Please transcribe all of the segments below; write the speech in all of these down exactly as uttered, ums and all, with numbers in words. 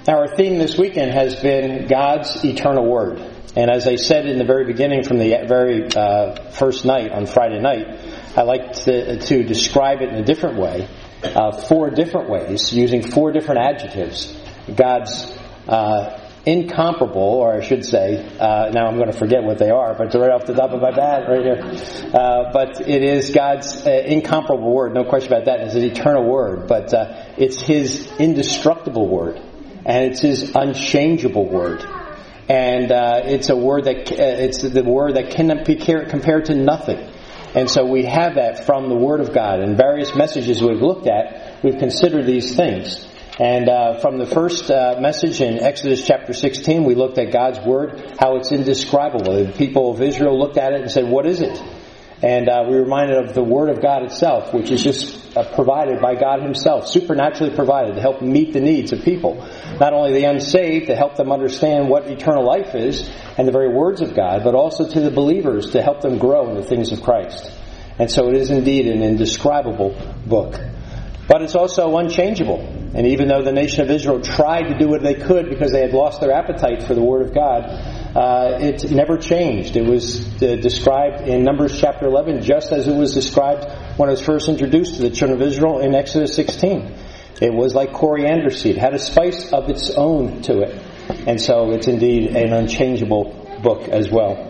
Now, our theme this weekend has been God's eternal word. And as I said in the very beginning from the very uh, first night on Friday night, I like to, to describe it in a different way, uh, four different ways, using four different adjectives. God's uh, incomparable, or I should say, uh, now I'm going to forget what they are, but they're right off the top of my bat right here. Uh, but it is God's uh, incomparable word, no question about that. It's His eternal word, but uh, it's His indestructible word, and it's His unchangeable word. And uh, it's a word that uh, it's the word that cannot be compared to nothing. And so we have that from the Word of God. In various messages we've looked at, we've considered these things. And uh, from the first uh, message in Exodus chapter sixteen, we looked at God's Word, how it's indescribable. The people of Israel looked at it and said, "What is it?" And uh, we were reminded of the Word of God itself, which is just uh, provided by God Himself, supernaturally provided to help meet the needs of people. Not only the unsaved, to help them understand what eternal life is and the very words of God, but also to the believers to help them grow in the things of Christ. And so it is indeed an indescribable book. But it's also unchangeable. And even though the nation of Israel tried to do what they could because they had lost their appetite for the Word of God, uh, it never changed. It was uh, described in Numbers chapter eleven just as it was described when it was first introduced to the children of Israel in Exodus sixteen. It was like coriander seed. It had a spice of its own to it. And so it's indeed an unchangeable book as well.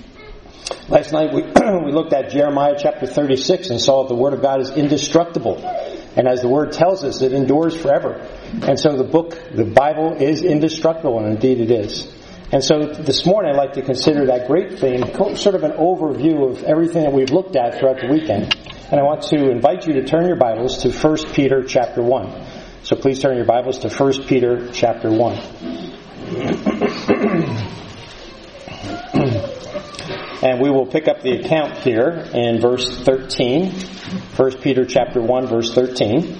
Last night we, we looked at Jeremiah chapter thirty-six and saw that the Word of God is indestructible. And as the Word tells us, it endures forever. And so the book, the Bible, is indestructible, and indeed it is. And so this morning I'd like to consider that great theme, sort of an overview of everything that we've looked at throughout the weekend. And I want to invite you to turn your Bibles to First Peter chapter one. So please turn your Bibles to First Peter chapter one. And we will pick up the account here in verse thirteen. First Peter chapter one, verse thirteen.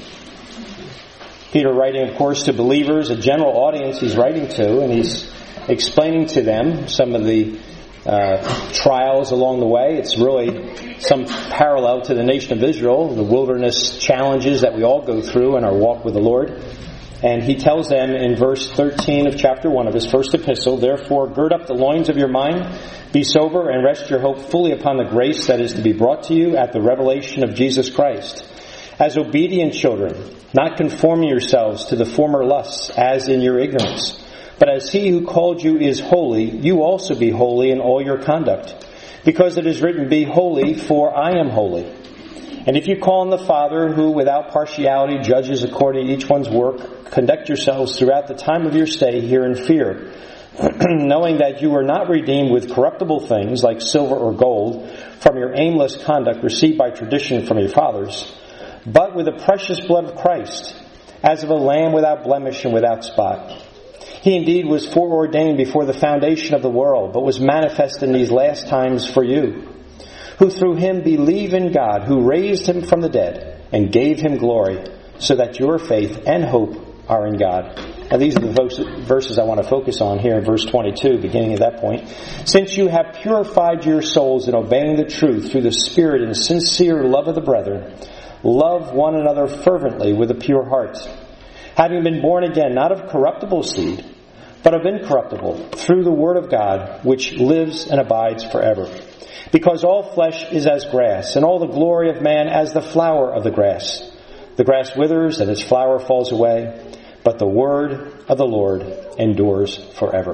Peter writing, of course, to believers, a general audience he's writing to, and he's explaining to them some of the uh, trials along the way. It's really some parallel to the nation of Israel, the wilderness challenges that we all go through in our walk with the Lord. And he tells them in verse thirteen of chapter one of his first epistle, "Therefore gird up the loins of your mind, be sober, and rest your hope fully upon the grace that is to be brought to you at the revelation of Jesus Christ. As obedient children, not conforming yourselves to the former lusts as in your ignorance, but as He who called you is holy, you also be holy in all your conduct. Because it is written, Be holy, for I am holy. And if you call on the Father, who without partiality judges according to each one's work, conduct yourselves throughout the time of your stay here in fear, knowing that you are not redeemed with corruptible things like silver or gold from your aimless conduct received by tradition from your fathers, but with the precious blood of Christ, as of a lamb without blemish and without spot. He indeed was foreordained before the foundation of the world, but was manifest in these last times for you, who through Him believe in God, who raised Him from the dead and gave Him glory, so that your faith and hope are in God." Now these are the verses I want to focus on here in verse twenty-two, beginning at that point. "Since you have purified your souls in obeying the truth through the Spirit and sincere love of the brethren, love one another fervently with a pure heart, having been born again, not of corruptible seed, but of incorruptible, through the Word of God, which lives and abides forever. Because all flesh is as grass, and all the glory of man as the flower of the grass. The grass withers, and its flower falls away, but the word of the Lord endures forever."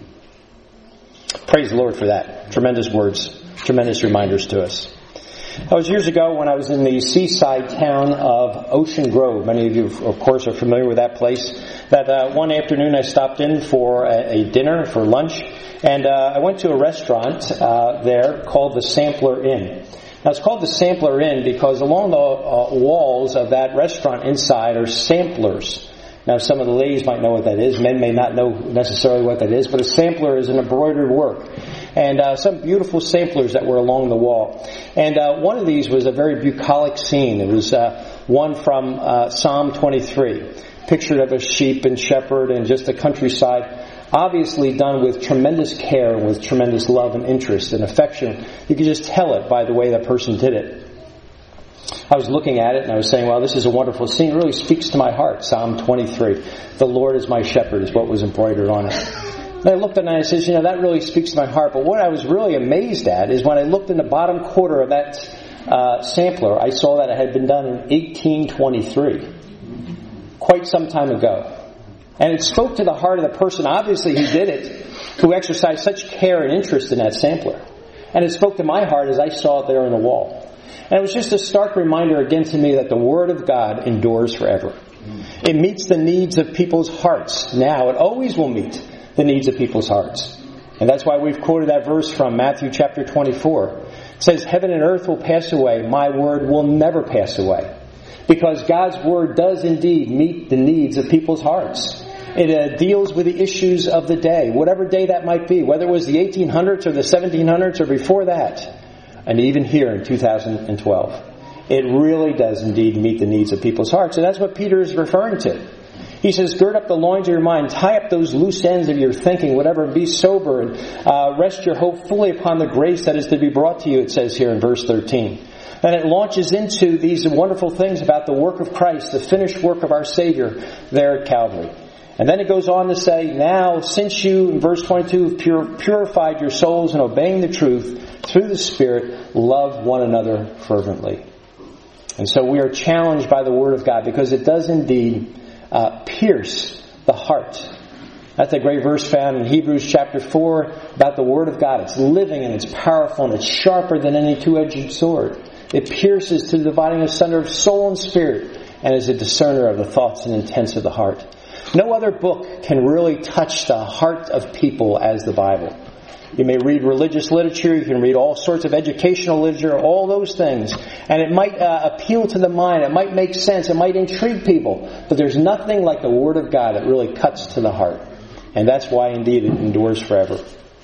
Praise the Lord for that. Tremendous words, tremendous reminders to us. That was years ago when I was in the seaside town of Ocean Grove. Many of you, of course, are familiar with that place. That uh, one afternoon I stopped in for a, a dinner, for lunch, and uh, I went to a restaurant uh, there called the Sampler Inn. Now, it's called the Sampler Inn because along the uh, walls of that restaurant inside are samplers. Now, some of the ladies might know what that is. Men may not know necessarily what that is. But a sampler is an embroidered work. And uh, some beautiful samplers that were along the wall. And uh, one of these was a very bucolic scene. It was uh, one from uh, Psalm twenty-three. Picture of a sheep and shepherd and just the countryside. Obviously done with tremendous care and with tremendous love and interest and affection. You could just tell it by the way that person did it. I was looking at it and I was saying, well, this is a wonderful scene. It really speaks to my heart. Psalm twenty-three. The Lord is my shepherd is what was embroidered on it. And I looked at it and I said, you know, that really speaks to my heart. But what I was really amazed at is when I looked in the bottom quarter of that uh, sampler, I saw that it had been done in eighteen twenty-three. Quite some time ago. And it spoke to the heart of the person, obviously, who did it, who exercised such care and interest in that sampler. And it spoke to my heart as I saw it there on the wall. And it was just a stark reminder again to me that the Word of God endures forever. It meets the needs of people's hearts now. It always will meet the needs of people's hearts. And that's why we've quoted that verse from Matthew chapter twenty-four. It says, heaven and earth will pass away. My word will never pass away. Because God's Word does indeed meet the needs of people's hearts. It uh, deals with the issues of the day, whatever day that might be, whether it was the eighteen hundreds or the seventeen hundreds or before that. And even here in two thousand twelve. It really does indeed meet the needs of people's hearts. And that's what Peter is referring to. He says, gird up the loins of your mind, tie up those loose ends of your thinking, whatever, be sober, and uh, rest your hope fully upon the grace that is to be brought to you, it says here in verse thirteen. And it launches into these wonderful things about the work of Christ, the finished work of our Savior there at Calvary. And then it goes on to say, now, since you, in verse twenty-two, have pur- purified your souls in obeying the truth through the Spirit, love one another fervently. And so we are challenged by the Word of God because it does indeed uh, pierce the heart. That's a great verse found in Hebrews chapter four about the Word of God. It's living and it's powerful and it's sharper than any two-edged sword. It pierces to the dividing asunder of soul and spirit and is a discerner of the thoughts and intents of the heart. No other book can really touch the heart of people as the Bible. You may read religious literature, you can read all sorts of educational literature, all those things, and it might uh, appeal to the mind, it might make sense, it might intrigue people, but there's nothing like the Word of God that really cuts to the heart. And that's why indeed it endures forever.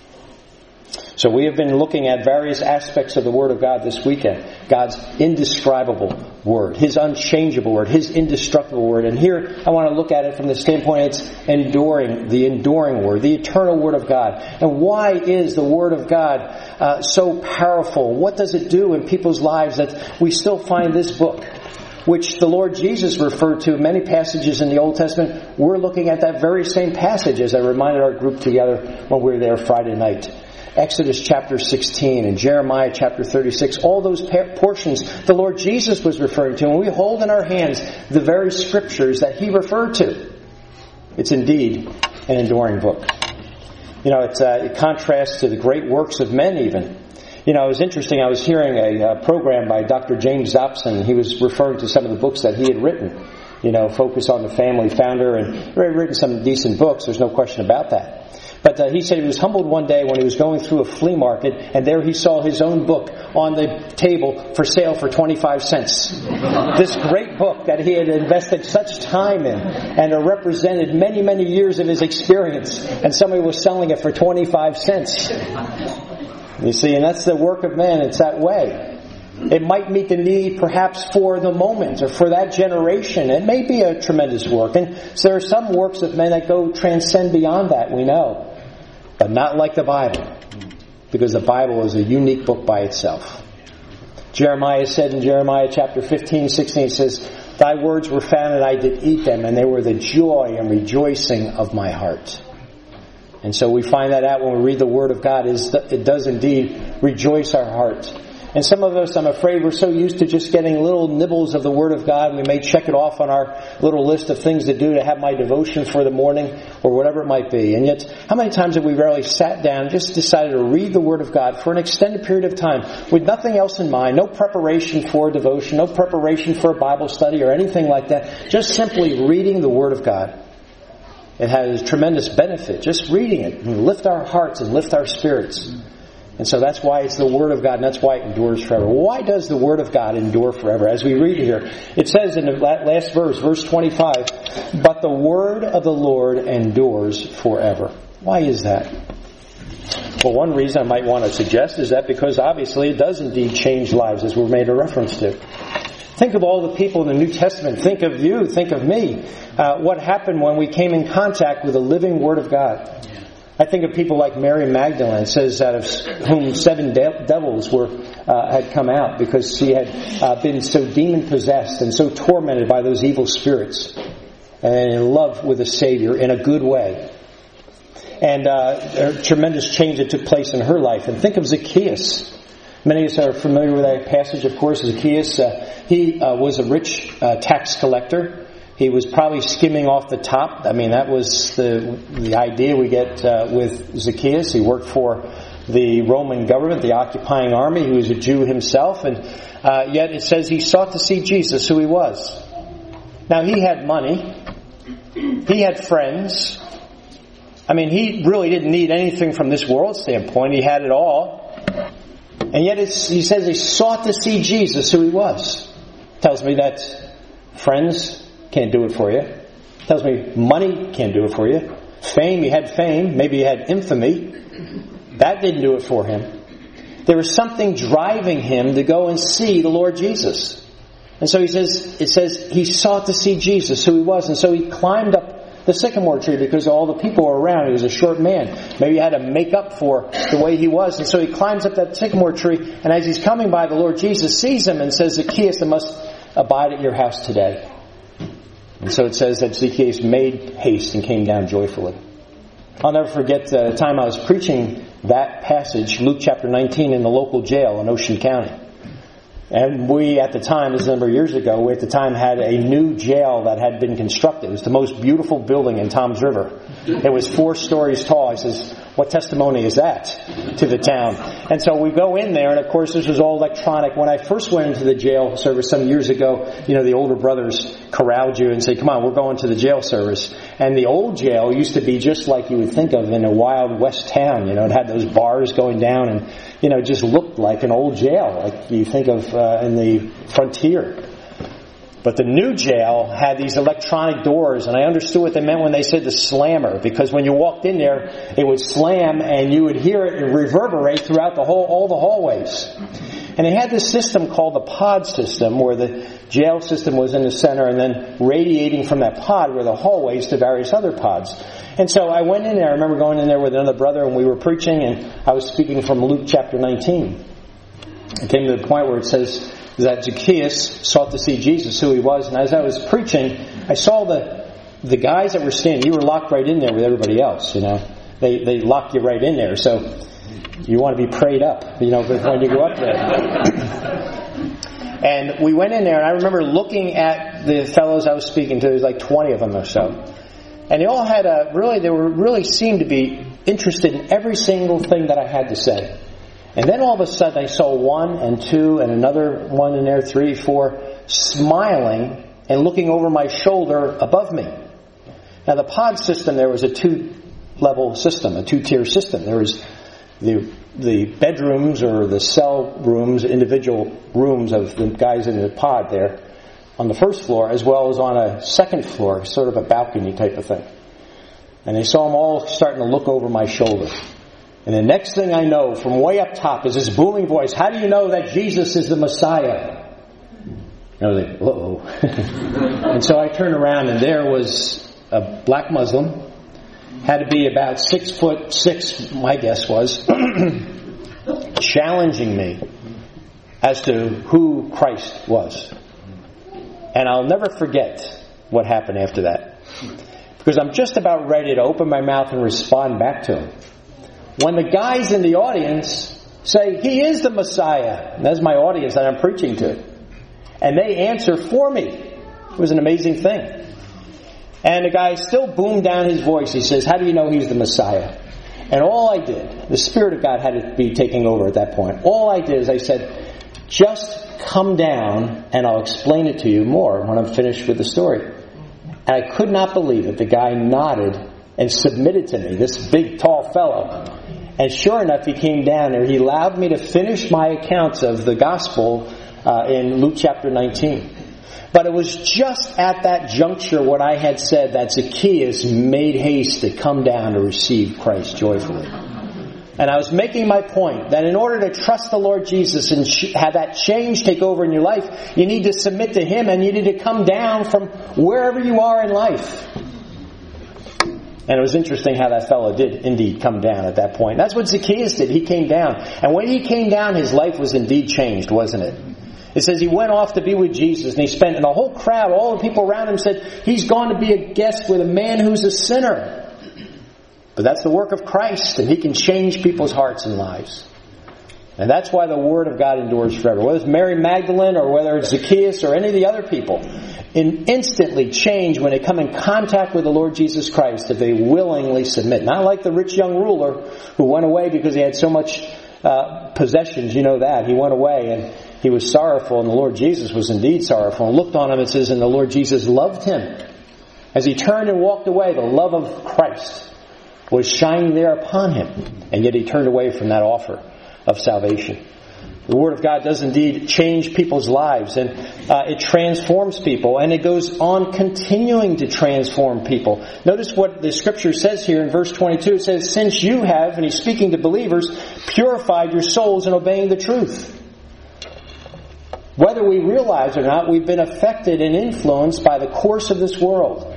So we have been looking at various aspects of the Word of God this weekend. God's indescribable Word, His unchangeable Word, His indestructible Word. And here I want to look at it from the standpoint it's enduring, the enduring Word, the eternal Word of God. And why is the Word of God uh, so powerful? What does it do in people's lives that we still find this book, which the Lord Jesus referred to in many passages in the Old Testament? We're looking at that very same passage as I reminded our group together when we were there Friday night. Exodus chapter sixteen and Jeremiah chapter thirty-six, all those portions the Lord Jesus was referring to, and we hold in our hands the very scriptures that He referred to. It's indeed an enduring book. You know, it's, uh, it contrasts to the great works of men even. You know, it was interesting, I was hearing a uh, program by Doctor James Dobson. He was referring to some of the books that he had written. You know, Focus on the Family, founder, and he had written some decent books, there's no question about that. But uh, he said he was humbled one day when he was going through a flea market, and there he saw his own book on the table for sale for twenty-five cents. This great book that he had invested such time in, and it represented many, many years of his experience, and somebody was selling it for twenty-five cents. You see, and that's the work of man. It's that way. It might meet the need perhaps for the moment or for that generation. It may be a tremendous work. And so there are some works of men that go transcend beyond that, we know. But not like the Bible. Because the Bible is a unique book by itself. Jeremiah said in Jeremiah chapter fifteen, sixteen, it says, thy words were found and I did eat them, and they were the joy and rejoicing of my heart. And so we find that out when we read the Word of God. Is it does indeed rejoice our heart. And some of us, I'm afraid, we're so used to just getting little nibbles of the Word of God. We may check it off on our little list of things to do to have my devotion for the morning or whatever it might be. And yet, how many times have we rarely sat down and just decided to read the Word of God for an extended period of time with nothing else in mind, no preparation for devotion, no preparation for a Bible study or anything like that, just simply reading the Word of God. It has tremendous benefit, just reading it, and lift our hearts and lift our spirits. And so that's why it's the Word of God, and that's why it endures forever. Why does the Word of God endure forever? As we read here, it says in the last verse, verse twenty-five, but the Word of the Lord endures forever. Why is that? Well, one reason I might want to suggest is that because obviously it does indeed change lives, as we're made a reference to. Think of all the people in the New Testament. Think of you. Think of me. Uh, what happened when we came in contact with the living Word of God? I think of people like Mary Magdalene. It says out of whom seven de- devils were uh, had come out because she had uh, been so demon-possessed and so tormented by those evil spirits, and in love with the Savior in a good way. And uh, a tremendous change that took place in her life. And think of Zacchaeus. Many of us are familiar with that passage, of course. Zacchaeus, uh, he uh, was a rich uh, tax collector. He was probably skimming off the top. I mean, that was the the idea we get uh, with Zacchaeus. He worked for the Roman government, the occupying army. He was a Jew himself, and uh, yet it says he sought to see Jesus, who he was. Now, he had money. He had friends. I mean, he really didn't need anything from this world standpoint. He had it all. And yet it's, he says he sought to see Jesus, who he was. Tells me that friends can't do it for you. Tells me money can't do it for you. Fame, he had fame. Maybe he had infamy. That didn't do it for him. There was something driving him to go and see the Lord Jesus. And so he says, it says he sought to see Jesus, who he was. And so he climbed up the sycamore tree because all the people were around. He was a short man. Maybe he had to make up for the way he was. And so he climbs up that sycamore tree. And as he's coming by, the Lord Jesus sees him and says, Zacchaeus, I must abide at your house today. And so it says that Zacchaeus made haste and came down joyfully. I'll never forget the time I was preaching that passage, Luke chapter nineteen, in the local jail in Ocean County. And we, at the time, this is a number of years ago, we at the time had a new jail that had been constructed. It was the most beautiful building in Toms River. It was four stories tall. He says, what testimony is that to the town? And so we go in there, and of course this was all electronic. When I first went into the jail service some years ago, you know, the older brothers corralled you and say, come on, we're going to the jail service. And the old jail used to be just like you would think of in a Wild West town. You know, it had those bars going down and, you know, it just looked like an old jail, like you think of uh, in the frontier. But the new jail had these electronic doors, and I understood what they meant when they said the slammer, because when you walked in there, it would slam and you would hear it reverberate throughout the whole, all the hallways. And they had this system called the pod system, where the jail system was in the center and then radiating from that pod were the hallways to various other pods. And so I went in there, I remember going in there with another brother and we were preaching, and I was speaking from Luke chapter nineteen. It came to the point where it says that Zacchaeus sought to see Jesus, who he was. And as I was preaching, I saw the the guys that were standing. You were locked right in there with everybody else, you know. They they lock you right in there. So you want to be prayed up, you know, when you go up there. And we went in there, and I remember looking at the fellows I was speaking to. There was like twenty of them or so. And they all had a, really, they were really seemed to be interested in every single thing that I had to say. And then all of a sudden I saw one and two and another one in there, three, four, smiling and looking over my shoulder above me. Now the pod system, there was a two-level system, a two-tier system. There was the the bedrooms or the cell rooms, individual rooms of the guys in the pod there on the first floor, as well as on a second floor, sort of a balcony type of thing. And I saw them all starting to look over my shoulder. And the next thing I know, from way up top, is this booming voice, how do you know that Jesus is the Messiah? And I was like, uh-oh. And so I turned around, and there was a black Muslim, had to be about six foot six, my guess was, challenging me as to who Christ was. And I'll never forget what happened after that. Because I'm just about ready to open my mouth and respond back to him, when the guys in the audience say, he is the Messiah. And that's my audience that I'm preaching to. And they answer for me. It was an amazing thing. And the guy still boomed down his voice. He says, how do you know he's the Messiah? And all I did, the Spirit of God had to be taking over at that point. All I did is I said, just come down and I'll explain it to you more when I'm finished with the story. And I could not believe it. The guy nodded and submitted to me, this big, tall fellow. And sure enough, he came down there. He allowed me to finish my accounts of the gospel uh, in Luke chapter nineteen. But it was just at that juncture what I had said that Zacchaeus made haste to come down to receive Christ joyfully. And I was making my point that in order to trust the Lord Jesus and sh- have that change take over in your life, you need to submit to Him and you need to come down from wherever you are in life. And it was interesting how that fellow did indeed come down at that point. That's what Zacchaeus did. He came down. And when he came down, his life was indeed changed, wasn't it? It says he went off to be with Jesus, and he spent, and the whole crowd, all the people around him said, he's gone to be a guest with a man who's a sinner. But that's the work of Christ, and he can change people's hearts and lives. And that's why the Word of God endures forever. Whether it's Mary Magdalene or whether it's Zacchaeus or any of the other people, in instantly change when they come in contact with the Lord Jesus Christ if they willingly submit. Not like the rich young ruler who went away because he had so much uh, possessions. You know that. He went away and he was sorrowful, and the Lord Jesus was indeed sorrowful, and looked on him, it says, and the Lord Jesus loved him. As he turned and walked away, the love of Christ was shining there upon him, and yet he turned away from that offer of salvation. The Word of God does indeed change people's lives, and uh, it transforms people, and it goes on continuing to transform people. Notice what the Scripture says here in verse twenty-two. It says, since you have, and he's speaking to believers, purified your souls in obeying the truth. Whether we realize or not, we've been affected and influenced by the course of this world.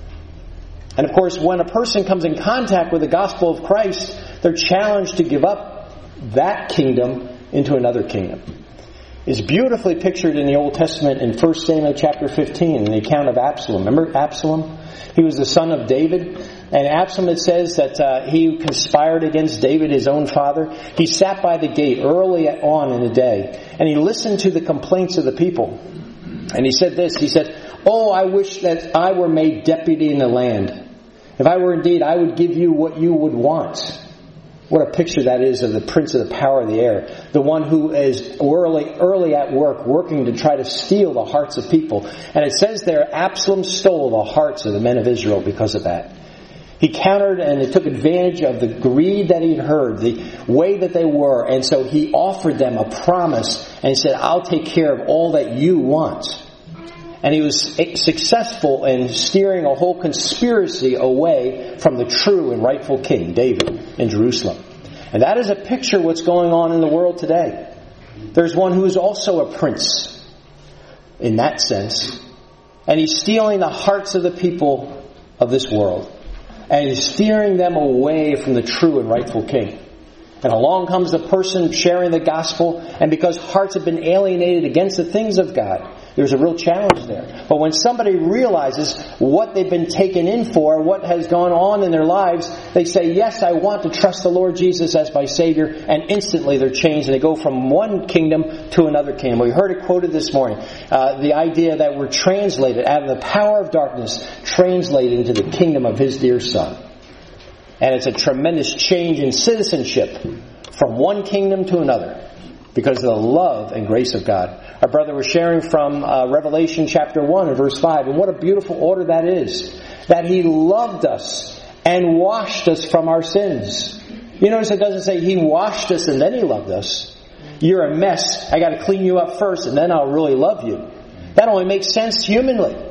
And of course, when a person comes in contact with the gospel of Christ, they're challenged to give up that kingdom into another kingdom. It's beautifully pictured in the Old Testament in First Samuel chapter fifteen, in the account of Absalom. Remember Absalom? He was the son of David. And Absalom, it says that uh, he conspired against David, his own father. He sat by the gate early on in the day, and he listened to the complaints of the people. And he said this, he said, oh, I wish that I were made deputy in the land. If I were indeed, I would give you what you would want. What a picture that is of the prince of the power of the air. The one who is early, early at work, working to try to steal the hearts of people. And it says there, Absalom stole the hearts of the men of Israel because of that. He countered and he took advantage of the greed that he'd heard, the way that they were. And so he offered them a promise and he said, I'll take care of all that you want. And he was successful in steering a whole conspiracy away from the true and rightful king, David, in Jerusalem. And that is a picture of what's going on in the world today. There's one who is also a prince in that sense. And he's stealing the hearts of the people of this world. And he's steering them away from the true and rightful king. And along comes the person sharing the gospel, and because hearts have been alienated against the things of God, there's a real challenge there. But when somebody realizes what they've been taken in for, what has gone on in their lives, they say, yes, I want to trust the Lord Jesus as my Savior, and instantly they're changed, and they go from one kingdom to another kingdom. We heard it quoted this morning, uh, the idea that we're translated out of the power of darkness, translated into the kingdom of His dear Son. And it's a tremendous change in citizenship from one kingdom to another because of the love and grace of God. Our brother was sharing from uh, Revelation chapter one and verse five. And what a beautiful order that is. That He loved us and washed us from our sins. You notice it doesn't say He washed us and then He loved us. You're a mess. I got to clean you up first and then I'll really love you. That only makes sense humanly.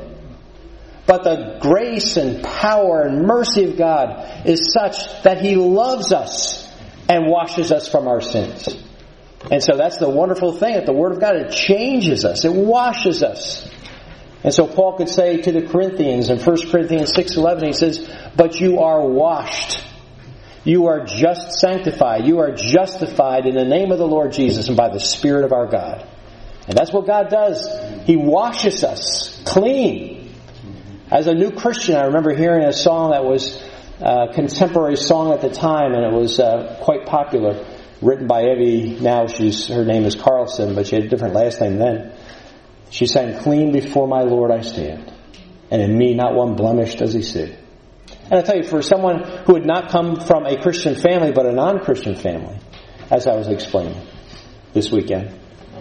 But the grace and power and mercy of God is such that He loves us and washes us from our sins. And so that's the wonderful thing that the Word of God, it changes us. It washes us. And so Paul could say to the Corinthians in First Corinthians six eleven, he says, but you are washed. You are just sanctified. You are justified in the name of the Lord Jesus and by the Spirit of our God. And that's what God does. He washes us clean. As a new Christian, I remember hearing a song that was a contemporary song at the time, and it was uh, quite popular, written by Evie. Now she's her name is Carlson, but she had a different last name then. She sang, clean before my Lord I stand, and in me not one blemish does He see. And I tell you, for someone who had not come from a Christian family, but a non-Christian family, as I was explaining this weekend,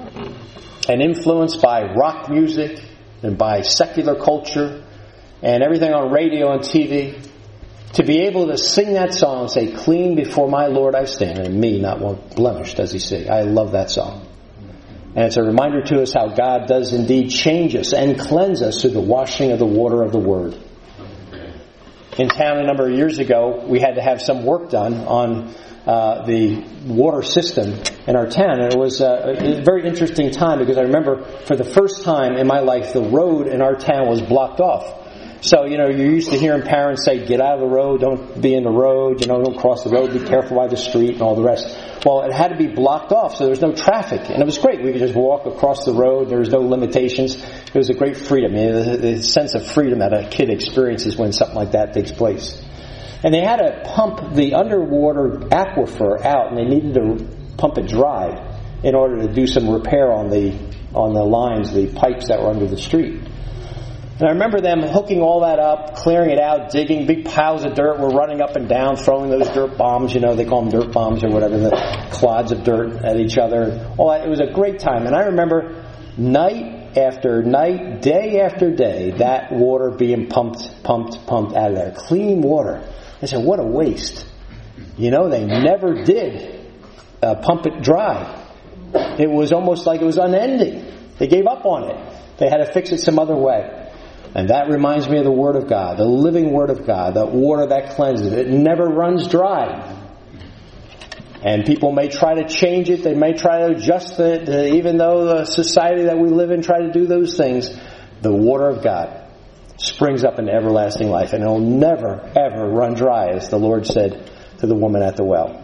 and influenced by rock music and by secular culture, and everything on radio and T V, to be able to sing that song and say, clean before my Lord I stand, and in me not one blemish does He see. I love that song. And it's a reminder to us how God does indeed change us and cleanse us through the washing of the water of the Word. In town a number of years ago, we had to have some work done on uh, the water system in our town. And it was uh, a very interesting time because I remember for the first time in my life, the road in our town was blocked off. So, you know, you're used to hearing parents say, get out of the road, don't be in the road, you know, don't cross the road, be careful by the street and all the rest. Well, it had to be blocked off, so there was no traffic. And it was great. We could just walk across the road. There was no limitations. It was a great freedom. You know, the, the sense of freedom that a kid experiences when something like that takes place. And they had to pump the underwater aquifer out, and they needed to pump it dry in order to do some repair on the on the lines, the pipes that were under the street. And I remember them hooking all that up, clearing it out, digging big piles of dirt. We're running up and down, throwing those dirt bombs. You know, they call them dirt bombs or whatever, the clods of dirt at each other. All that. It was a great time. And I remember night after night, day after day, that water being pumped, pumped, pumped out of there. Clean water. I said, what a waste. You know, they never did uh, pump it dry. It was almost like it was unending. They gave up on it. They had to fix it some other way. And that reminds me of the Word of God, the living Word of God, the water that cleanses. It never runs dry. And people may try to change it. They may try to adjust it. Uh, even though the society that we live in try to do those things, the water of God springs up into everlasting life. And it will never, ever run dry, as the Lord said to the woman at the well.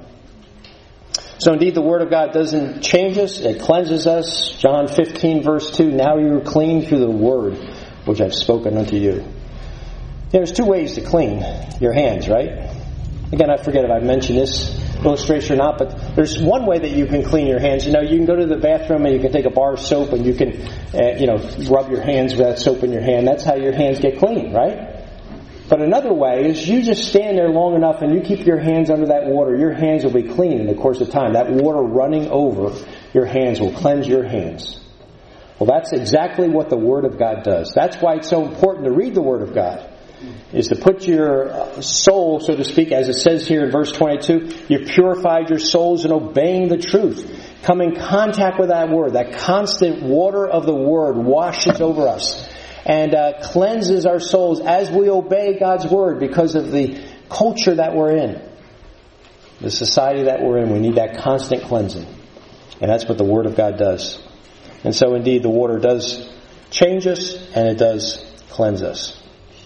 So indeed, the Word of God doesn't change us. It cleanses us. John fifteen, verse two, now you are clean through the Word which I've spoken unto you. There's two ways to clean your hands, right? Again, I forget if I mentioned this illustration or not, but there's one way that you can clean your hands. You know, you can go to the bathroom and you can take a bar of soap and you can, uh, you know, rub your hands with that soap in your hand. That's how your hands get clean, right? But another way is you just stand there long enough and you keep your hands under that water. Your hands will be clean in the course of time. That water running over your hands will cleanse your hands. Well, that's exactly what the Word of God does. That's why it's so important to read the Word of God, is to put your soul, so to speak, as it says here in verse twenty-two, you purified your souls in obeying the truth. Come in contact with that Word. That constant water of the Word washes over us and uh, cleanses our souls as we obey God's Word because of the culture that we're in, the society that we're in. We need that constant cleansing. And that's what the Word of God does. And so indeed the water does change us and it does cleanse us.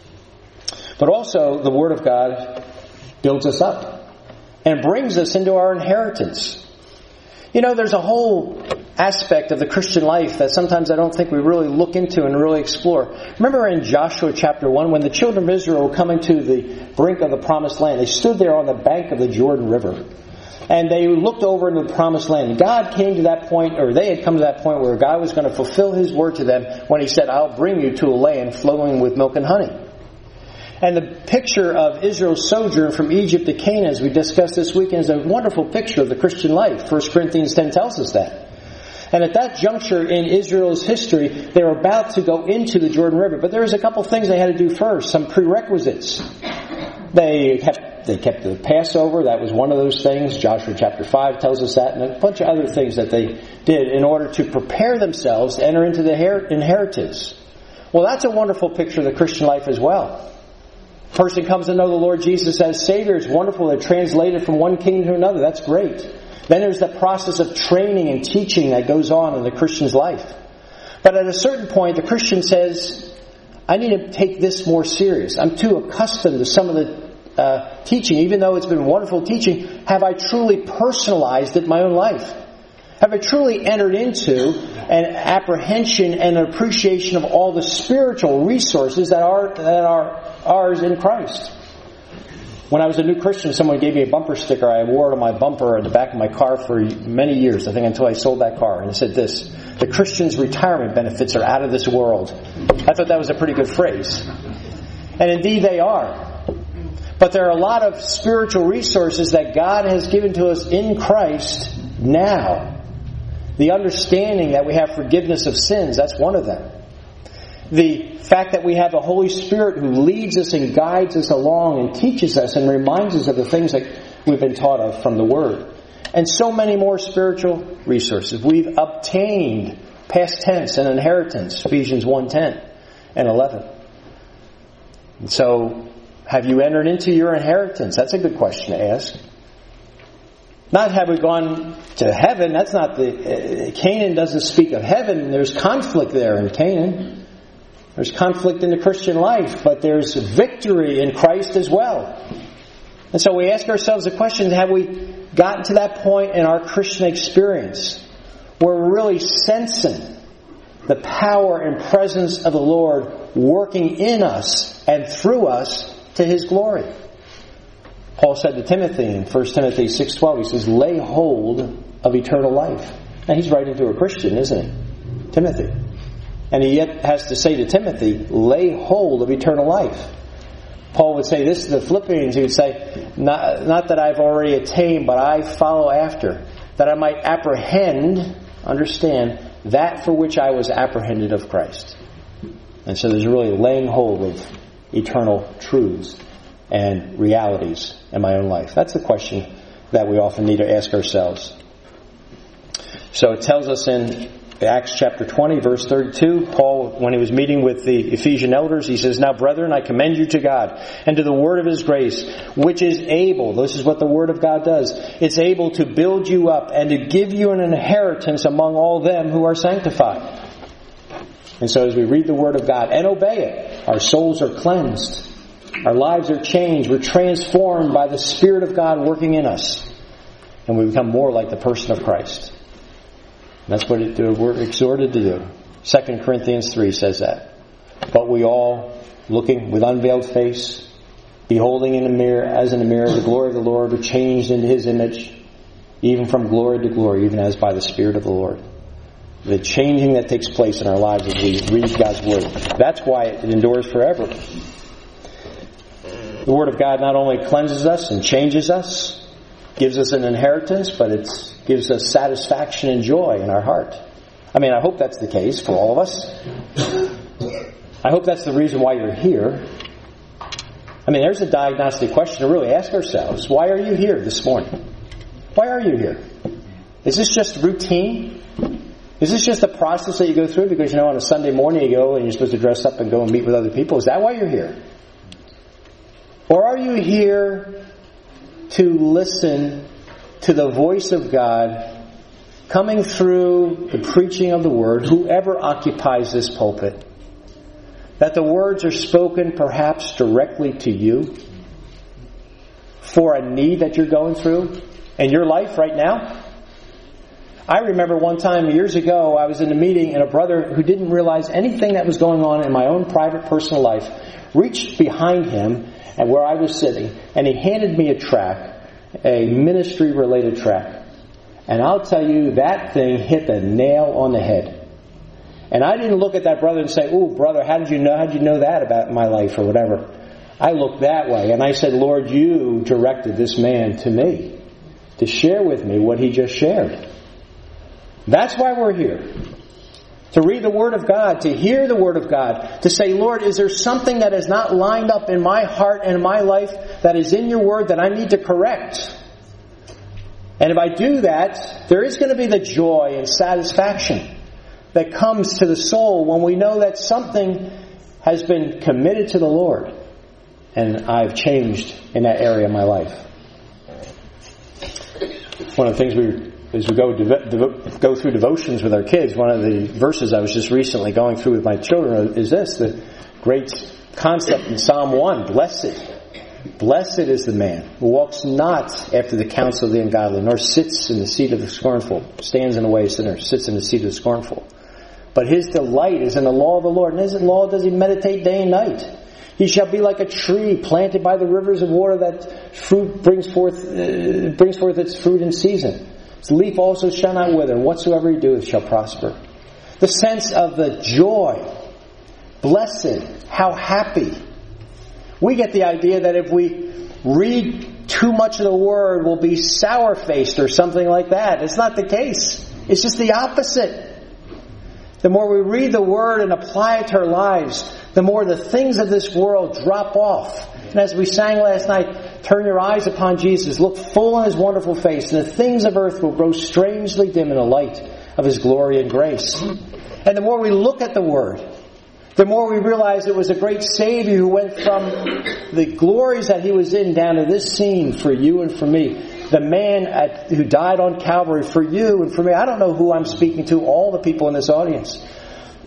But also the Word of God builds us up and brings us into our inheritance. You know, there's a whole aspect of the Christian life that sometimes I don't think we really look into and really explore. Remember in Joshua chapter one, when the children of Israel were coming to the brink of the promised land, they stood there on the bank of the Jordan River. And they looked over into the promised land. God came to that point, or they had come to that point where God was going to fulfill His word to them when He said, I'll bring you to a land flowing with milk and honey. And the picture of Israel's sojourn from Egypt to Canaan, as we discussed this weekend, is a wonderful picture of the Christian life. First Corinthians ten tells us that. And at that juncture in Israel's history, they were about to go into the Jordan River. But there was a couple things they had to do first, some prerequisites. They kept, they kept the Passover. That was one of those things. Joshua chapter five tells us that. And a bunch of other things that they did in order to prepare themselves to enter into the inheritance. Well, that's a wonderful picture of the Christian life as well. A person comes to know the Lord Jesus as Savior. It's wonderful. They're translated from one kingdom to another. That's great. Then there's the process of training and teaching that goes on in the Christian's life. But at a certain point, the Christian says, I need to take this more serious. I'm too accustomed to some of the uh, teaching. Even though it's been wonderful teaching, have I truly personalized it in my own life? Have I truly entered into an apprehension and an appreciation of all the spiritual resources that are, that are ours in Christ? When I was a new Christian, someone gave me a bumper sticker. I wore it on my bumper at the back of my car for many years, I think until I sold that car. And it said this, the Christian's retirement benefits are out of this world. I thought that was a pretty good phrase. And indeed they are. But there are a lot of spiritual resources that God has given to us in Christ now. The understanding that we have forgiveness of sins, that's one of them. The fact that we have the Holy Spirit who leads us and guides us along and teaches us and reminds us of the things that we've been taught of from the Word. And so many more spiritual resources. We've obtained, past tense, an inheritance, Ephesians one ten and eleven. And so, have you entered into your inheritance? That's a good question to ask. Not have we gone to heaven. That's not the... Uh, Canaan doesn't speak of heaven. There's conflict there in Canaan. There's conflict in the Christian life, but there's victory in Christ as well. And so we ask ourselves the question, have we gotten to that point in our Christian experience where we're really sensing the power and presence of the Lord working in us and through us to His glory? Paul said to Timothy in First Timothy six twelve, he says, lay hold of eternal life. Now he's writing to a Christian, isn't he? Timothy. And he yet has to say to Timothy, lay hold of eternal life. Paul would say this to the Philippians. He would say, not, not that I've already attained, but I follow after, that I might apprehend, understand, that for which I was apprehended of Christ. And so there's really laying hold of eternal truths and realities in my own life. That's the question that we often need to ask ourselves. So it tells us in Acts chapter twenty, verse thirty-two, Paul, when he was meeting with the Ephesian elders, he says, now brethren, I commend you to God and to the word of His grace, which is able, this is what the word of God does, it's able to build you up and to give you an inheritance among all them who are sanctified. And so as we read the word of God and obey it, our souls are cleansed, our lives are changed, we're transformed by the Spirit of God working in us, and we become more like the person of Christ. That's what it, we're exhorted to do. Second Corinthians three says that. But we all, looking with unveiled face, beholding in a mirror, as in a mirror, the glory of the Lord, are changed into His image, even from glory to glory, even as by the Spirit of the Lord. The changing that takes place in our lives as we read God's Word. That's why it endures forever. The Word of God not only cleanses us and changes us, gives us an inheritance, but it gives us satisfaction and joy in our heart. I mean, I hope that's the case for all of us. I hope that's the reason why you're here. I mean, there's a diagnostic question to really ask ourselves. Why are you here this morning? Why are you here? Is this just routine? Is this just a process that you go through because, you know, on a Sunday morning you go and you're supposed to dress up and go and meet with other people? Is that why you're here? Or are you here to listen to the voice of God coming through the preaching of the Word, whoever occupies this pulpit? That the words are spoken perhaps directly to you for a need that you're going through in your life right now? I remember one time years ago I was in a meeting and a brother who didn't realize anything that was going on in my own private personal life reached behind him and where I was sitting, and he handed me a tract, a ministry-related tract. And I'll tell you, that thing hit the nail on the head. And I didn't look at that brother and say, "Ooh, brother, how did you know? How did you know that about my life or whatever?" I looked that way, and I said, "Lord, you directed this man to me to share with me what he just shared." That's why we're here. To read the Word of God, to hear the Word of God, to say, "Lord, is there something that is not lined up in my heart and in my life that is in your Word that I need to correct?" And if I do that, there is going to be the joy and satisfaction that comes to the soul when we know that something has been committed to the Lord and I've changed in that area of my life. One of the things we as we go devo- go through devotions with our kids, one of the verses I was just recently going through with my children is this, the great concept in Psalm one, blessed. Blessed is the man who walks not after the counsel of the ungodly, nor sits in the seat of the scornful, stands in the way of sinners, sits in the seat of the scornful. But his delight is in the law of the Lord, and in his law does he meditate day and night. He shall be like a tree planted by the rivers of water that fruit brings forth, uh, brings forth its fruit in season. Its leaf also shall not wither, and whatsoever he doeth shall prosper. The sense of the joy, blessed, how happy. We get the idea that if we read too much of the Word, we'll be sour-faced or something like that. It's not the case. It's just the opposite. The more we read the Word and apply it to our lives, the more the things of this world drop off. And as we sang last night, turn your eyes upon Jesus, look full on His wonderful face, and the things of earth will grow strangely dim in the light of His glory and grace. And the more we look at the Word, the more we realize it was a great Savior who went from the glories that He was in down to this scene for you and for me. The man at, who died on Calvary for you and for me. I don't know who I'm speaking to, all the people in this audience.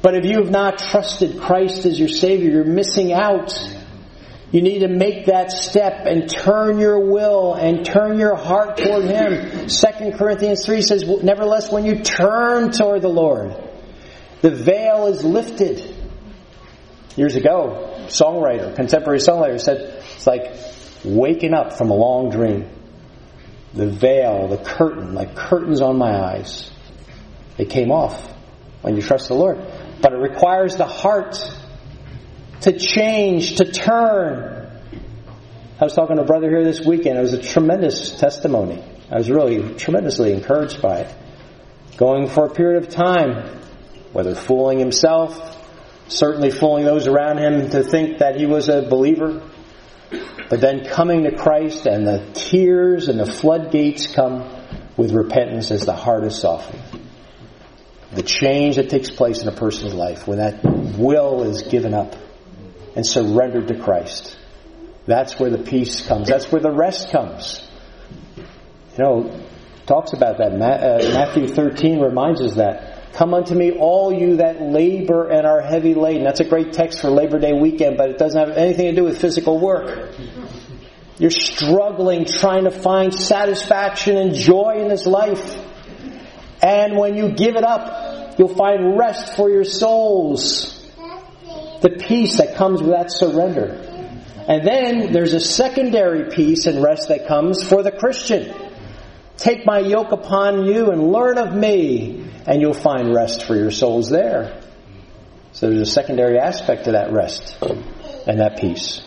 But if you have not trusted Christ as your Savior, you're missing out. You need to make that step and turn your will and turn your heart toward Him. Second Corinthians three says, nevertheless, when you turn toward the Lord, the veil is lifted. Years ago, songwriter, contemporary songwriter said, it's like waking up from a long dream. The veil, the curtain, like curtains on my eyes, they came off when you trust the Lord. But it requires the heart to change, to turn. I was talking to a brother here this weekend. It was a tremendous testimony. I was really tremendously encouraged by it. Going for a period of time, whether fooling himself, certainly fooling those around him to think that he was a believer, but then coming to Christ, and the tears and the floodgates come with repentance as the heart is softened. The change that takes place in a person's life when that will is given up and surrendered to Christ. That's where the peace comes. That's where the rest comes. You know, talks about that. Matthew thirteen reminds us that. Come unto me, all you that labor and are heavy laden. That's a great text for Labor Day weekend, but it doesn't have anything to do with physical work. You're struggling, trying to find satisfaction and joy in this life. And when you give it up, you'll find rest for your souls. The peace that comes with that surrender. And then there's a secondary peace and rest that comes for the Christian. Take my yoke upon you and learn of me, and you'll find rest for your souls there. So there's a secondary aspect to that rest and that peace.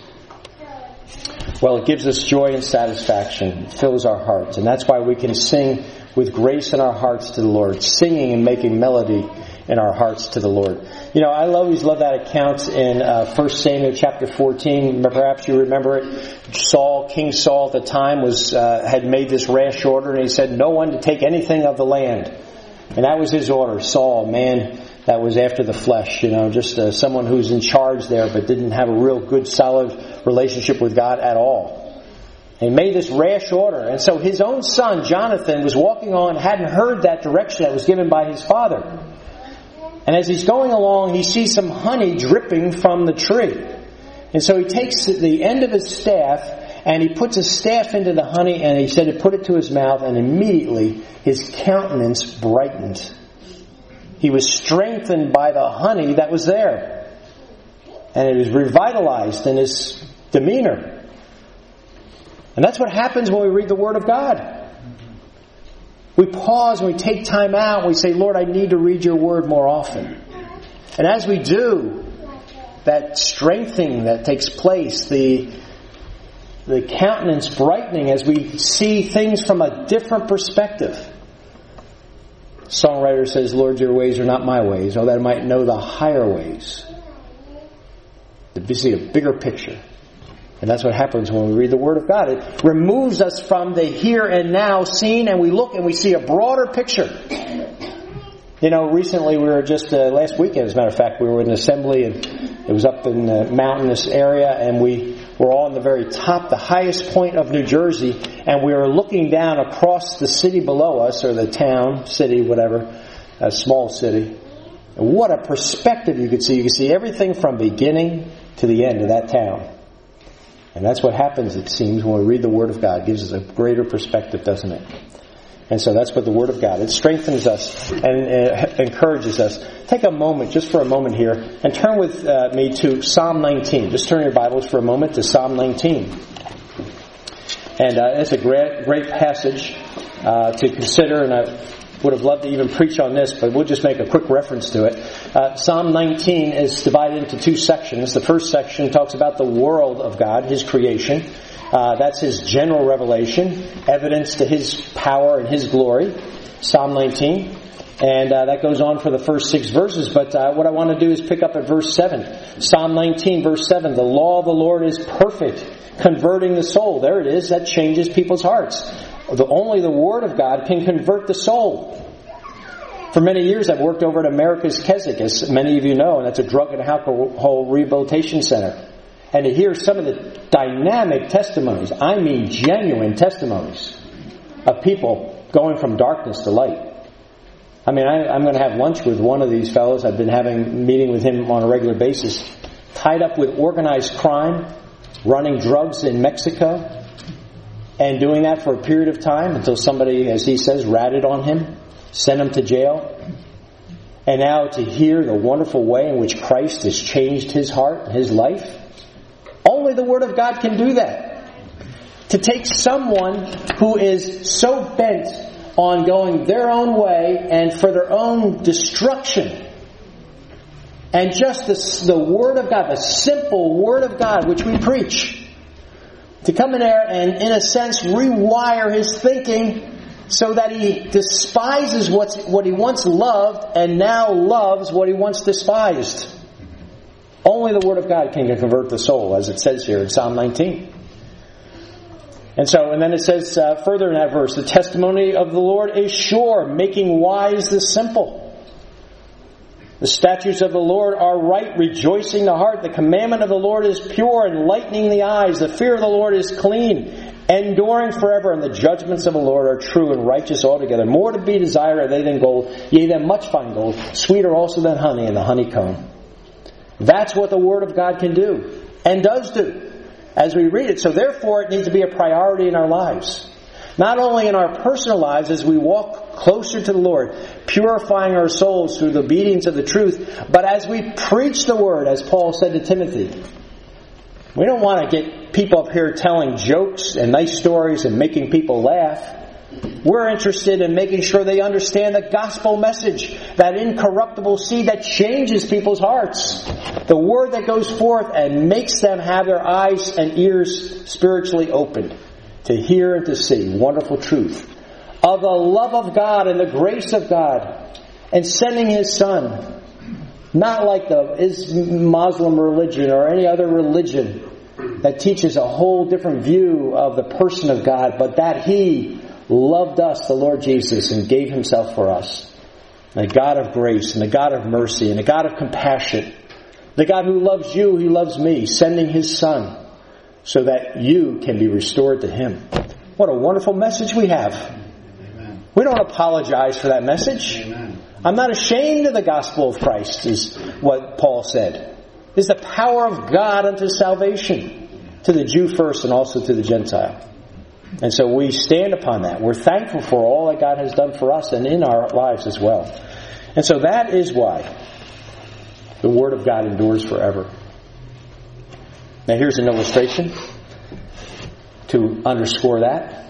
Well, it gives us joy and satisfaction. It fills our hearts. And that's why we can sing with grace in our hearts to the Lord. Singing and making melody in our hearts to the Lord. You know, I always love that account in uh, First Samuel chapter fourteen. Perhaps you remember it. Saul, King Saul at the time, was uh, had made this rash order, and he said, no one to take anything of the land. And that was his order. Saul, man, that was after the flesh, you know, just uh, someone who's in charge there, but didn't have a real good, solid relationship with God at all. And he made this rash order. And so his own son, Jonathan, was walking on, hadn't heard that direction that was given by his father. And as he's going along, he sees some honey dripping from the tree. And so he takes the end of his staff, and he puts his staff into the honey, and he said to put it to his mouth, and immediately his countenance brightened. He was strengthened by the honey that was there. And it was revitalized in his demeanor. And that's what happens when we read the Word of God. We pause and we take time out and we say, Lord, I need to read your Word more often. And as we do, that strengthening that takes place, the, the countenance brightening as we see things from a different perspective. Songwriter says, Lord, your ways are not my ways, oh, that I might know the higher ways. To see a bigger picture. And that's what happens when we read the Word of God. It removes us from the here and now scene, and we look and we see a broader picture. You know, recently we were just, uh, last weekend as a matter of fact, we were in an assembly, and it was up in a mountainous area, and we were all on the very top, the highest point of New Jersey, and we were looking down across the city below us, or the town, city, whatever, a small city. And what a perspective you could see. You could see everything from beginning to the end of that town. And that's what happens, it seems, when we read the Word of God. It gives us a greater perspective, doesn't it? And so that's what the Word of God, it strengthens us and uh, encourages us. Take a moment, just for a moment here, and turn with uh, me to Psalm nineteen. Just turn your Bibles for a moment to Psalm nineteen. And uh, it's a great, great passage uh, to consider, and I would have loved to even preach on this, but we'll just make a quick reference to it. Uh, Psalm nineteen is divided into two sections. The first section talks about the world of God, His creation. Uh, that's His general revelation, evidence to His power and His glory. Psalm nineteen. And uh, that goes on for the first six verses. But uh, what I want to do is pick up at verse seven. Psalm nineteen, verse seven. The law of the Lord is perfect, converting the soul. There it is. That changes people's hearts. The, only the Word of God can convert the soul. For many years I've worked over at America's Keswick, as many of you know, and that's a drug and alcohol rehabilitation center. And to hear some of the dynamic testimonies, I mean genuine testimonies, of people going from darkness to light. I mean, I, I'm going to have lunch with one of these fellows. I've been having meeting with him on a regular basis. Tied up with organized crime, running drugs in Mexico, and doing that for a period of time until somebody, as he says, ratted on him, sent him to jail. And now to hear the wonderful way in which Christ has changed his heart and his life. Only the Word of God can do that. To take someone who is so bent on going their own way and for their own destruction, and just the, the Word of God, the simple Word of God which we preach, to come in there and in a sense rewire his thinking so that he despises what's, what he once loved and now loves what he once despised. Only the Word of God can convert the soul, as it says here in Psalm nineteen. And so, and then it says uh, further in that verse, the testimony of the Lord is sure, making wise the simple. The statutes of the Lord are right, rejoicing the heart. The commandment of the Lord is pure, enlightening the eyes. The fear of the Lord is clean, enduring forever. And the judgments of the Lord are true and righteous altogether. More to be desired are they than gold, yea, than much fine gold, sweeter also than honey and the honeycomb. That's what the Word of God can do, and does do, as we read it. So therefore it needs to be a priority in our lives. Not only in our personal lives as we walk closer to the Lord, purifying our souls through the obedience of the truth, but as we preach the Word, as Paul said to Timothy. We don't want to get people up here telling jokes and nice stories and making people laugh. We're interested in making sure they understand the gospel message, that incorruptible seed that changes people's hearts. The Word that goes forth and makes them have their eyes and ears spiritually opened to hear and to see wonderful truth of the love of God and the grace of God, and sending His Son, not like the is Muslim religion or any other religion that teaches a whole different view of the person of God, but that He loved us, the Lord Jesus, and gave Himself for us. The God of grace and the God of mercy and the God of compassion, the God who loves you, He loves me, sending His Son so that you can be restored to Him. What a wonderful message we have. Amen. We don't apologize for that message. Amen. I'm not ashamed of the gospel of Christ, is what Paul said. It's the power of God unto salvation, to the Jew first and also to the Gentile. And so we stand upon that. We're thankful for all that God has done for us and in our lives as well. And so that is why the Word of God endures forever. Now here's an illustration to underscore that.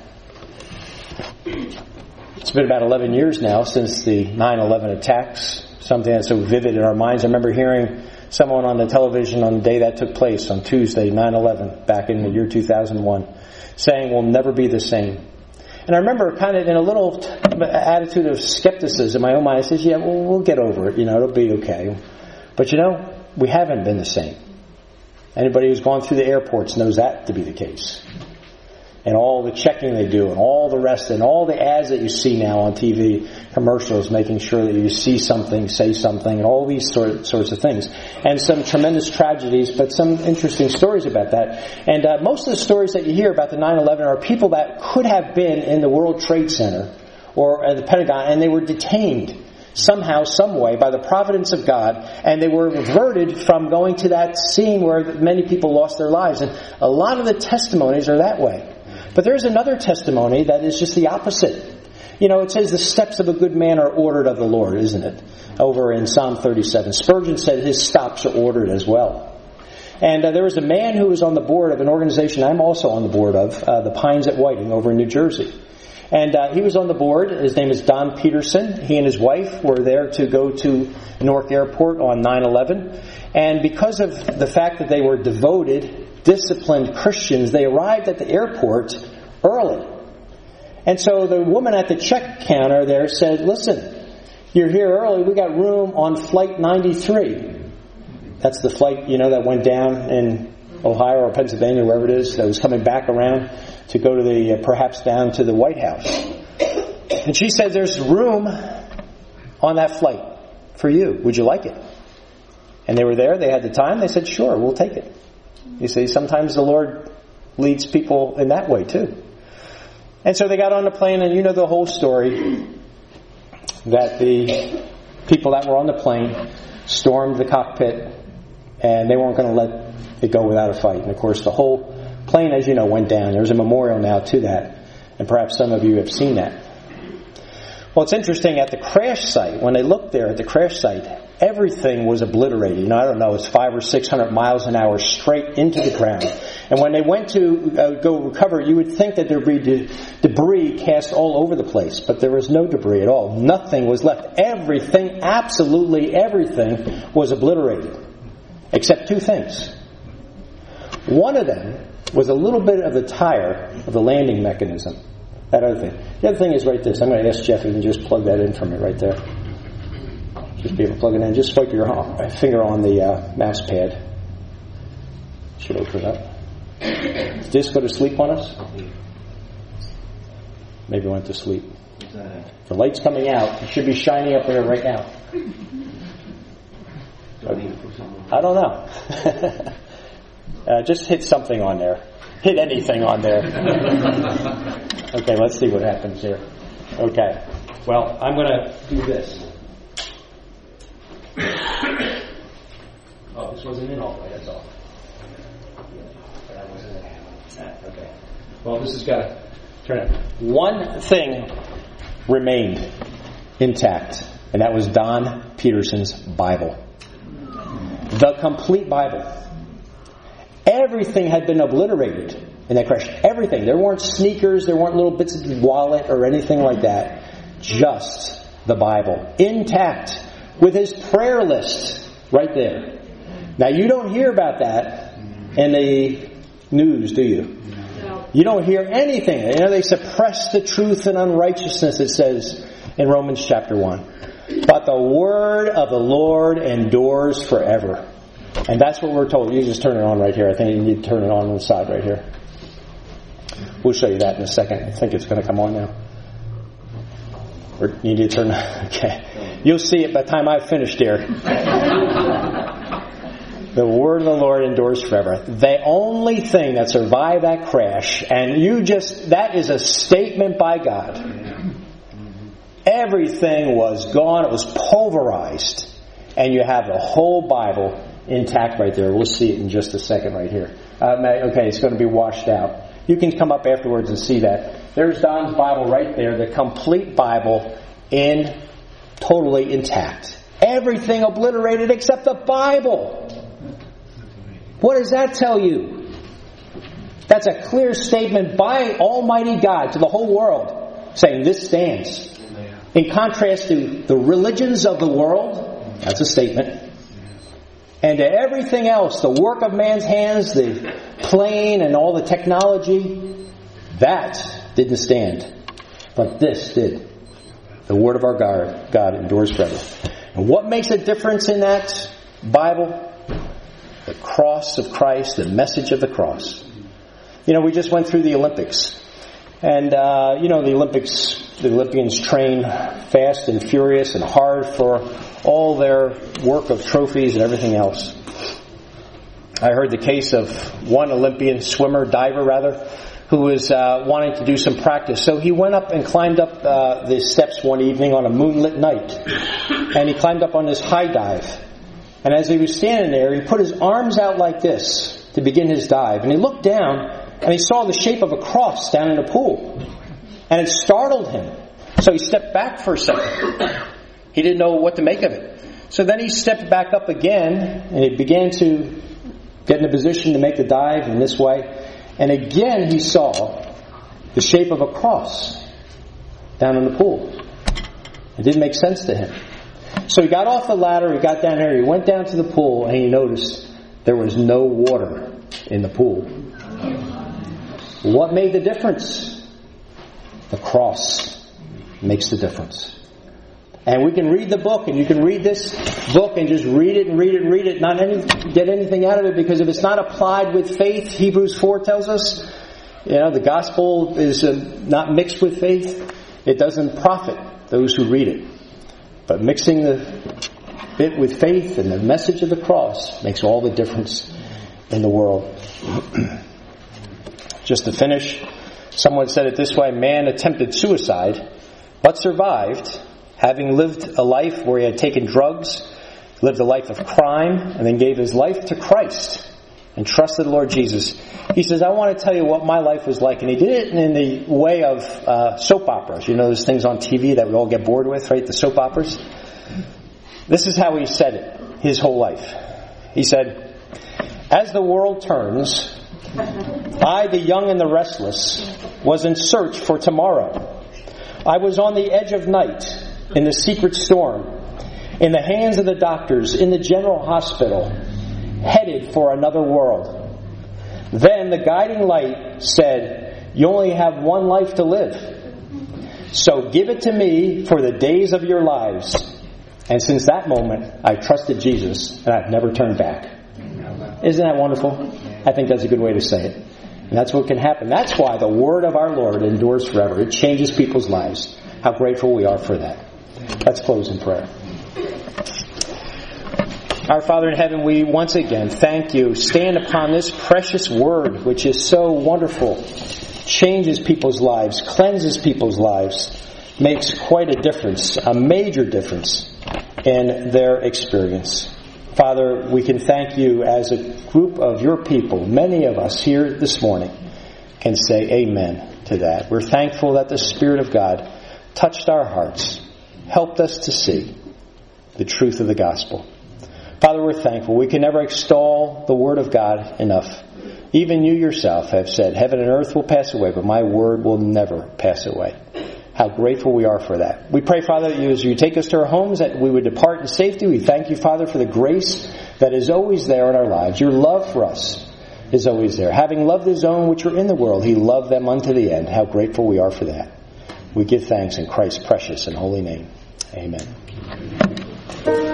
It's been about eleven years now since the nine eleven attacks, something that's so vivid in our minds. I remember hearing someone on the television on the day that took place, on Tuesday, nine eleven, back in the year two thousand one, saying we'll never be the same. And I remember kind of in a little attitude of skepticism in my own mind, I said, yeah, well, we'll get over it, you know, it'll be okay. But you know, we haven't been the same. Anybody who's gone through the airports knows that to be the case. And all the checking they do and all the rest and all the ads that you see now on T V, commercials, making sure that you see something, say something, and all these sort, sorts of things. And some tremendous tragedies, but some interesting stories about that. And uh, most of the stories that you hear about the nine eleven are people that could have been in the World Trade Center or at the Pentagon, and they were detained somehow, some way, by the providence of God, and they were averted from going to that scene where many people lost their lives. And a lot of the testimonies are that way. But there's another testimony that is just the opposite. You know, it says the steps of a good man are ordered of the Lord, isn't it? Over in Psalm thirty-seven. Spurgeon said his stops are ordered as well. And uh, there was a man who was on the board of an organization I'm also on the board of, uh, the Pines at Whiting over in New Jersey. And uh, he was on the board. His name is Don Peterson. He and his wife were there to go to Newark Airport on nine eleven. And because of the fact that they were devoted, disciplined Christians, they arrived at the airport early. And so the woman at the check counter there said, listen, you're here early. We got room on flight ninety-three. That's the flight, you know, that went down in Ohio or Pennsylvania, wherever it is, that was coming back around to go to the, uh, perhaps down to the White House. And she said, there's room on that flight for you. Would you like it? And they were there. They had the time. They said, sure, we'll take it. You see, sometimes the Lord leads people in that way too. And so they got on the plane, and you know the whole story. that the people that were on the plane stormed the cockpit, and they weren't going to let it go without a fight. And of course, the whole plane, as you know, went down. There's a memorial now to that, and perhaps some of you have seen that. Well, it's interesting, at the crash site, when they looked there at the crash site, everything was obliterated. You know, I don't know, it's five or six hundred miles an hour straight into the ground. And when they went to uh, go recover, you would think that there would be de- debris cast all over the place, but there was no debris at all. Nothing was left. Everything, absolutely everything, was obliterated, except two things. One of them was a little bit of the tire of the landing mechanism. That other thing. The other thing is right this. I'm going to ask Jeff if he can just plug that in for me right there. Just be able to plug it in. Just swipe your finger on the uh, mouse pad. Should open it up. Did this go to sleep on us? Maybe it went to sleep. The light's coming out. It should be shining up there right now. I don't know. uh, just hit something on there. Hit anything on there. Okay, let's see what happens here. Okay. Well, I'm going to do this. Oh, this wasn't in all the way, that's all. That wasn't in. Okay. Well, this has got to turn it. One thing remained intact, and that was Don Peterson's Bible. The complete Bible. Everything had been obliterated in that crash. Everything. There weren't sneakers, there weren't little bits of the wallet or anything like that. Just the Bible. Intact. With his prayer list right there. Now, you don't hear about that in the news, do you? No. You don't hear anything. You know, they suppress the truth and unrighteousness, it says in Romans chapter one. But the word of the Lord endures forever. And that's what we're told. You just turn it on right here. I think you need to turn it on on the side right here. We'll show you that in a second. I think it's going to come on now. Or you need to turn it. Okay. You'll see it by the time I've finished here. The word of the Lord endures forever. The only thing that survived that crash, and you just, that is a statement by God. Everything was gone. It was pulverized. And you have the whole Bible intact right there. We'll see it in just a second right here. Uh, okay, it's going to be washed out. You can come up afterwards and see that. There's Don's Bible right there, the complete Bible in totally intact. Everything obliterated except the Bible. What does that tell you? That's a clear statement by Almighty God to the whole world saying this stands. In contrast to the religions of the world, that's a statement. And to everything else, the work of man's hands, the plane and all the technology, that didn't stand. But this did. The word of our God, God endures forever. And what makes a difference in that Bible? The cross of Christ, the message of the cross. You know, we just went through the Olympics. And, uh, you know, the Olympics, the Olympians train fast and furious and hard for all their work of trophies and everything else. I heard the case of one Olympian swimmer, diver rather, who was uh, wanting to do some practice. So he went up and climbed up uh, the steps one evening on a moonlit night. And he climbed up on this high dive. And as he was standing there, he put his arms out like this to begin his dive. And he looked down and he saw the shape of a cross down in the pool. And it startled him. So he stepped back for a second. He didn't know what to make of it. So then he stepped back up again and he began to get in a position to make the dive in this way. And again he saw the shape of a cross down in the pool. It didn't make sense to him. So he got off the ladder, he got down here, he went down to the pool, and he noticed there was no water in the pool. What made the difference? The cross makes the difference. And we can read the book, and you can read this book and just read it and read it and read it, not any, get anything out of it, because if it's not applied with faith, Hebrews four tells us, you know, the gospel is uh, not mixed with faith, it doesn't profit those who read it. But mixing the bit with faith and the message of the cross makes all the difference in the world. Just to finish, someone said it this way: man attempted suicide, but survived Having lived a life where he had taken drugs, lived a life of crime, and then gave his life to Christ and trusted the Lord Jesus. He says, I want to tell you what my life was like. And he did it in the way of uh, soap operas. You know those things on T V that we all get bored with, right? The soap operas. This is how he said it, his whole life. He said, as the world turns, I, the young and the restless, was in search for tomorrow. I was on the edge of night, in the secret storm, in the hands of the doctors, in the general hospital, headed for another world. Then the guiding light said, you only have one life to live. So give it to me for the days of your lives. And since that moment, I've trusted Jesus and I've never turned back. Isn't that wonderful? I think that's a good way to say it. And that's what can happen. That's why the word of our Lord endures forever. It changes people's lives. How grateful we are for that. Let's close in prayer. Our Father in heaven, we once again thank you. Stand upon this precious word, which is so wonderful, changes people's lives, cleanses people's lives, makes quite a difference, a major difference in their experience. Father, we can thank you as a group of your people. Many of us here this morning can say amen to that. We're thankful that the Spirit of God touched our hearts, helped us to see the truth of the gospel. Father, we're thankful. We can never extol the Word of God enough. Even you yourself have said, heaven and earth will pass away, but my word will never pass away. How grateful we are for that. We pray, Father, that you, as you take us to our homes, that we would depart in safety. We thank you, Father, for the grace that is always there in our lives. Your love for us is always there. Having loved his own which are in the world, he loved them unto the end. How grateful we are for that. We give thanks in Christ's precious and holy name. Amen.